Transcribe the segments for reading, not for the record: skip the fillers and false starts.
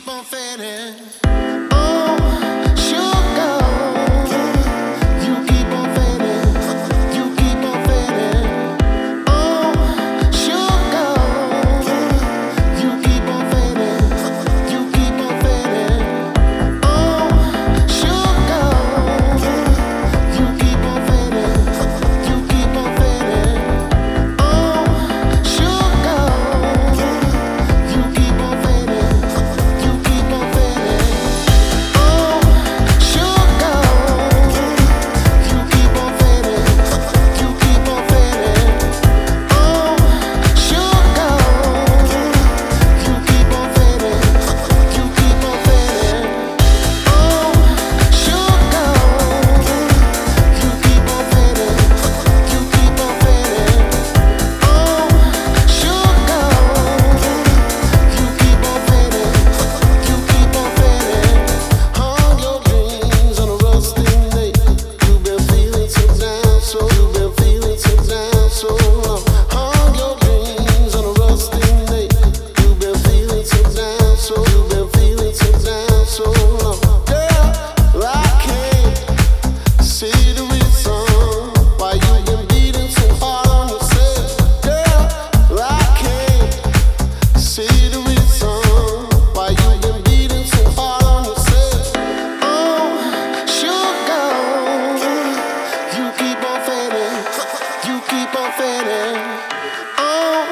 keep on fading. Oh, sugar, you keep on fading. You keep on fading. Oh, sugar, you keep on fading. You keep on fading. Oh, sugar, you keep on fading. You keep on fading. Oh, sugar, you keep on fading. You keep on fading. Oh, sugar, you keep on fading. You keep on fading. Oh, sugar, you keep on fading. You keep on fading. Oh, sugar, you keep on fading. You keep on fading. Oh, sugar, you keep on fading. You keep on fading. Hung your dreams on a rusting day. You've been feeling so down, so you've been feeling so down, so long. Hung your dreams on a rusting day. You've been feeling so down, so you've been feeling so down, so long. Girl, I can't see the reason why you've been beating so hard on yourself. Girl, I can't see the reason why you've been beating so hard on yourself. Oh, sugar, you keep on fading. You keep on fading. Oh,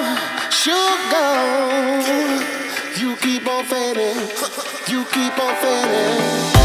sugar, you keep on fading. You keep on fading.